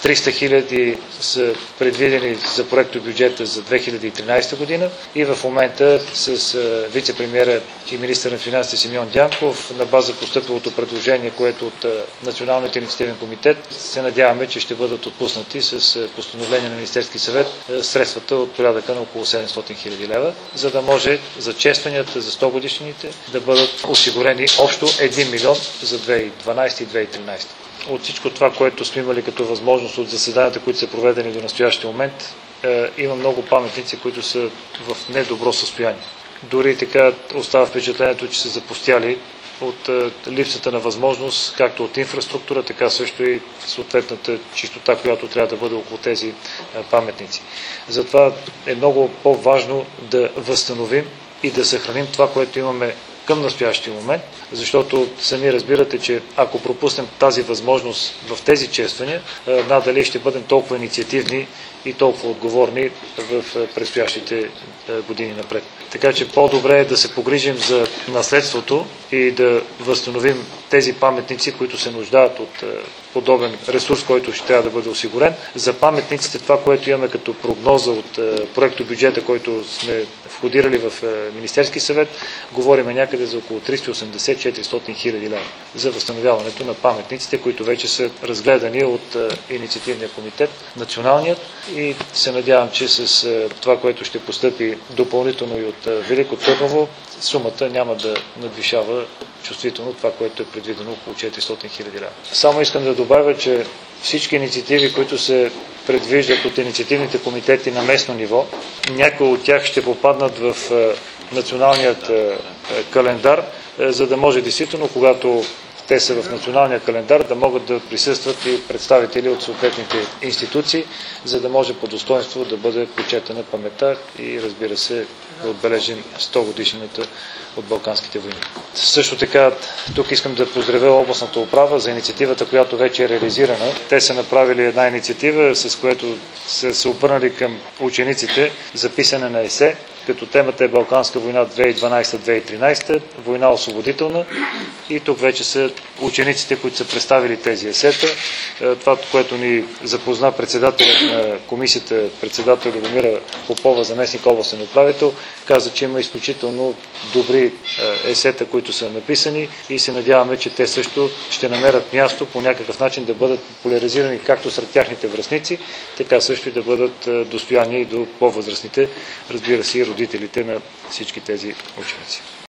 300 хиляди са предвидени за проектобюджета за 2013 година и в момента с вице-премиера и министър на финансите Симеон Дянков на база постъпилото предложение, което от Националният инициативен комитет, се надяваме, че ще бъдат отпуснати с постановление на Министерски съвет средствата от порядъка на около 700 хиляди лева, за да може за честванията за 100 годишнините да бъдат осигурени общо 1 милион за 2012 и 2013. От всичко това, което сме имали като възможност от заседанията, които са проведени до настоящия момент, има много паметници, които са в недобро състояние. Дори така остава впечатлението, че са запустяли от липсата на възможност, както от инфраструктура, така също и съответната чистота, която трябва да бъде около тези паметници. Затова е много по-важно да възстановим и да съхраним това, което имаме към настоящия момент, защото сами разбирате, че ако пропуснем тази възможност в тези чествания, надали ще бъдем толкова инициативни и толкова отговорни в предстоящите години напред. Така че по-добре е да се погрижим за наследството и да възстановим тези паметници, които се нуждаят от подобен ресурс, който ще трябва да бъде осигурен. За паметниците това, което имаме като прогноза от проектобюджета, който сме входирали в Министерски съвет, говориме някъде за около 380-400 хиляди лева за възстановяването на паметниците, които вече са разгледани от инициативния комитет, националният, и се надявам, че с това, което ще постъпи допълнително и от Велико Търново, сумата няма да надвишава чувствително това, което е предвидено около 400 хиляди лева. Само искам да добавя, че всички инициативи, които се предвиждат от инициативните комитети на местно ниво, някои от тях ще попаднат в националният календар, за да може действително, когато те са в националния календар, да могат да присъстват и представители от съответните институции, за да може по достоинство да бъде почетена паметта и, разбира се, да отбележим 100 годишнината от Балканските войни. Също така, тук искам да поздравя областната управа за инициативата, която вече е реализирана. Те са направили една инициатива, с която са се обърнали към учениците за писане на есе, като темата е Балканска война 2012-2013, война освободителна, и тук вече са учениците, които са представили тези есета. Това, което ни запозна председателят на комисията, председател Любомира Попова, заместник областен управител, каза, че има изключително добри есета, които са написани, и се надяваме, че те също ще намерят място по някакъв начин да бъдат популяризирани както сред тяхните връстници, така също и да бъдат достояние и до по-възрастните, разбира се, и родителите на всички тези ученици.